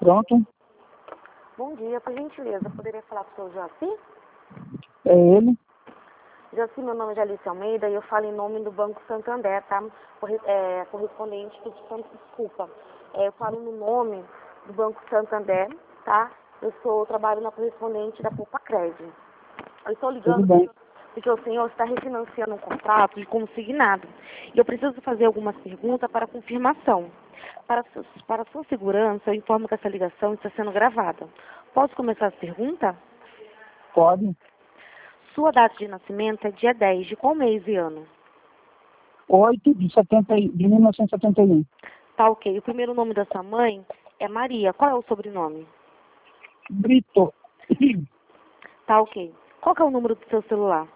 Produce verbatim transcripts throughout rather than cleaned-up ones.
Pronto. Bom dia, por gentileza, poderia falar com o senhor Joaci? É ele. Joaci, meu nome é Alice Almeida e eu falo em nome do Banco Santander, tá? Corre é, correspondente, peço tanto desculpa. É, eu falo no nome do Banco Santander, tá? Eu sou, eu trabalho na correspondente da Poupa Crédito. Eu estou Tudo ligando bem. porque o senhor está refinanciando um contrato de consignado. E eu preciso fazer algumas perguntas para confirmação. Para, su- para sua segurança, eu informo que essa ligação está sendo gravada. Posso começar as perguntas? Pode. Sua data de nascimento é dia dez de qual mês e ano? oito de, setenta, e- de mil novecentos e setenta e um. Tá ok. O primeiro nome da sua mãe é Maria. Qual é o sobrenome? Brito. Tá ok. Qual que é o número do seu celular?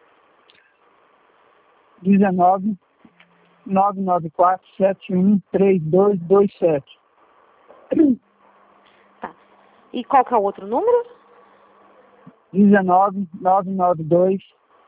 dezenove, nove nove quatro, sete um três dois dois sete. Tá. E qual que é o outro número? dezenove, nove nove dois,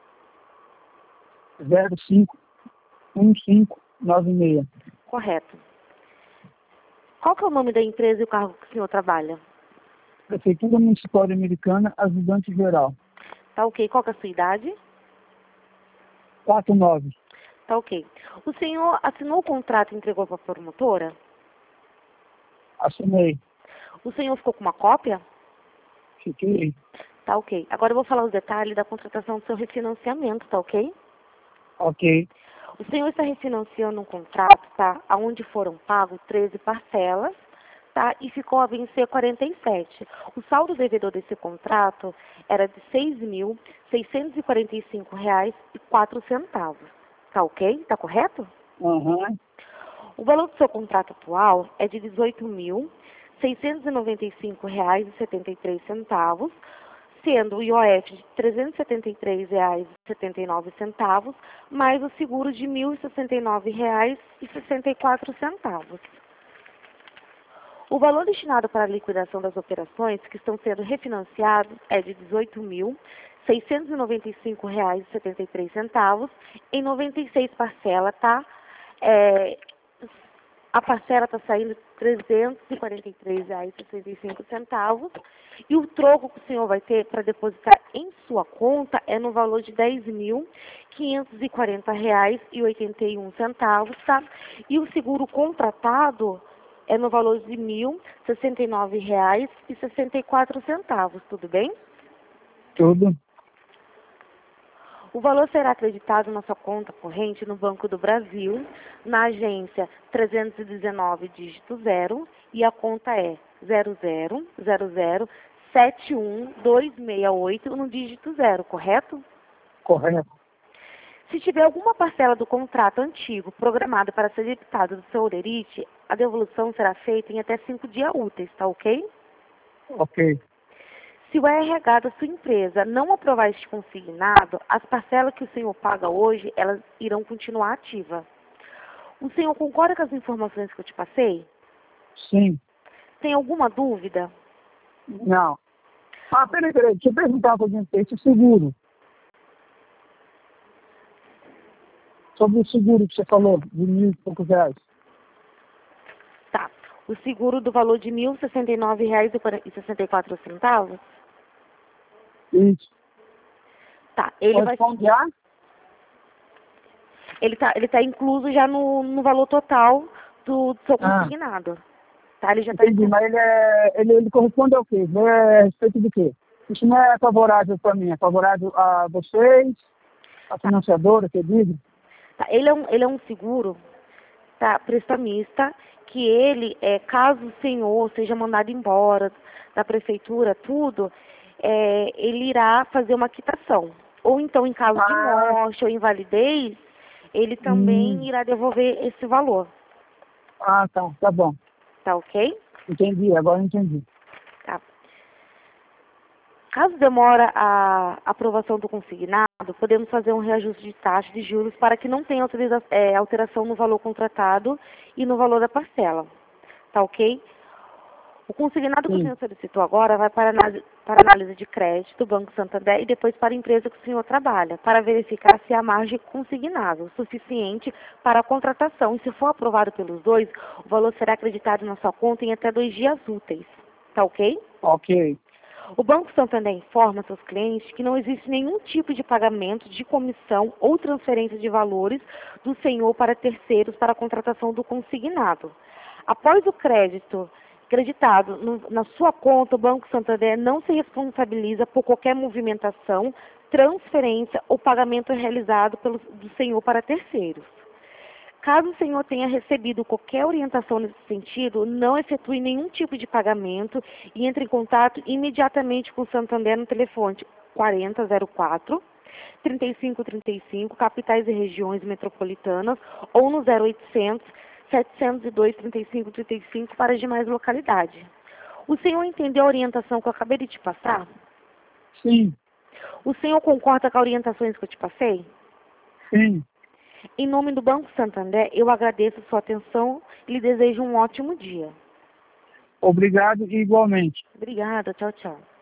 zero cinco um cinco nove seis. Correto. Qual que é o nome da empresa e o cargo que o senhor trabalha? Prefeitura Municipal de Americana, ajudante geral. Tá ok. Qual que é a sua idade? quarenta e nove. Tá ok. O senhor assinou o contrato e entregou para a promotora? Assinei. O senhor ficou com uma cópia? Fiquei. Tá ok. Agora eu vou falar os detalhes da contratação do seu refinanciamento, tá ok? Ok. O senhor está refinanciando um contrato, tá? Onde foram pagos treze parcelas, tá? E ficou a vencer quarenta e sete. O saldo devedor desse contrato era de seis mil seiscentos e quarenta e cinco reais e quatro centavos. Tá ok? Tá correto? Aham. O valor do seu contrato atual é de dezoito mil seiscentos e noventa e cinco reais e setenta e três centavos, sendo o I O F de trezentos e setenta e três reais e setenta e nove centavos, mais o seguro de mil e sessenta e nove reais e sessenta e quatro centavos. O valor destinado para a liquidação das operações que estão sendo refinanciadas é de dezoito mil seiscentos e noventa e cinco reais e setenta e três centavos em noventa e seis parcelas, tá? É, a parcela está saindo trezentos e quarenta e três reais e sessenta e cinco centavos e o troco que o senhor vai ter para depositar em sua conta é no valor de dez mil quinhentos e quarenta reais e oitenta e um centavos, tá? E o seguro contratado é no valor de mil sessenta e nove reais e sessenta e quatro centavos, tudo bem? Tudo. O valor será acreditado na sua conta corrente no Banco do Brasil, na agência trezentos e dezenove, dígito zero, e a conta é zero zero zero zero sete um dois seis oito no dígito zero, correto? Correto. Se tiver alguma parcela do contrato antigo programada para ser debitada do seu holerite, a devolução será feita em até cinco dias úteis, tá ok? Ok. Se o R H da sua empresa não aprovar este consignado, as parcelas que o senhor paga hoje, elas irão continuar ativas. O senhor concorda com as informações que eu te passei? Sim. Tem alguma dúvida? Não. Ah, peraí, peraí. Deixa eu perguntar um pouquinho. Esse seguro. Sobre o seguro que você falou, de mil e poucos reais. Tá. O seguro do valor de mil e sessenta e nove reais e sessenta e quatro centavos? Isso. Tá. Ele Pode vai... confiar? Ele tá, ele tá incluso já no, no valor total do, do seu Ah, consignado. Tá? Ele já está entendi. incluso. Mas ele, é, ele, ele corresponde ao quê? Ele é a respeito do quê? Isso não é favorável para mim, é favorável a vocês, a financiadora, que eu digo? Tá? Ele, é um, ele é um seguro, tá, prestamista, que ele, é, caso o senhor seja mandado embora da prefeitura, tudo, é, ele irá fazer uma quitação. Ou então, em caso de Ah, morte ou invalidez, ele hum, também irá devolver esse valor. ah, tá, tá bom. Tá ok? Entendi, agora entendi. Tá. Caso demora a aprovação do consignado, podemos fazer um reajuste de taxa de juros para que não tenha autoriza- é, alteração no valor contratado e no valor da parcela. Tá ok? O consignado que o Sim. senhor solicitou agora vai para análise, para análise de crédito do Banco Santander e depois para a empresa que o senhor trabalha, para verificar se há margem consignável suficiente para a contratação. E se for aprovado pelos dois, o valor será acreditado na sua conta em até dois dias úteis. Tá ok? Ok. O Banco Santander informa seus clientes que não existe nenhum tipo de pagamento de comissão ou transferência de valores do senhor para terceiros para a contratação do consignado. Após o crédito creditado no, na sua conta, o Banco Santander não se responsabiliza por qualquer movimentação, transferência ou pagamento realizado pelo, do senhor para terceiros. Caso o senhor tenha recebido qualquer orientação nesse sentido, não efetue nenhum tipo de pagamento e entre em contato imediatamente com o Santander no telefone quarenta zero quatro, trinta e cinco trinta e cinco, capitais e regiões metropolitanas, ou no zero oitocentos, setecentos e dois, trinta e cinco trinta e cinco para as demais localidades. O senhor entendeu a orientação que eu acabei de te passar? Sim. O senhor concorda com as orientações que eu te passei? Sim. Em nome do Banco Santander, eu agradeço a sua atenção e lhe desejo um ótimo dia. Obrigado igualmente. Obrigada. Tchau, tchau.